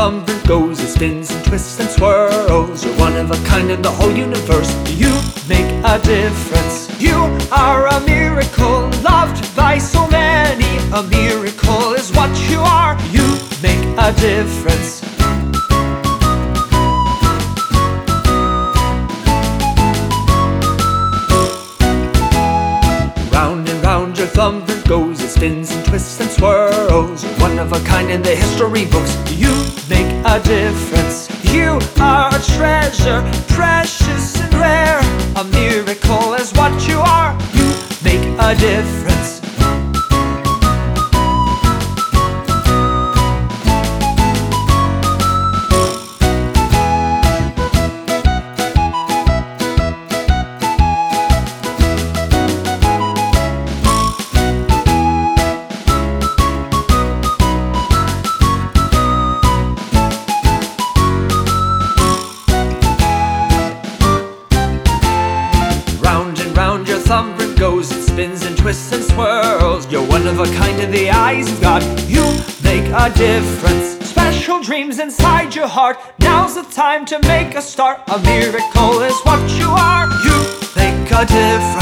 thumb and goes, it spins and twists and swirls. You're one of a kind in the whole universe. You make a difference. You are a miracle, loved by so many. A miracle is what you are. You make a difference. Round and round your thumb and goes, it spins and twists and swirls. You're one of a kind in the history books. You make a difference. You are a treasure, precious and rare. A miracle is what you are. You make a difference. Round your thumbprint goes, it spins and twists and swirls. You're one of a kind in the eyes of God. You make a difference. Special dreams inside your heart. Now's the time to make a start. A miracle is what you are. You make a difference.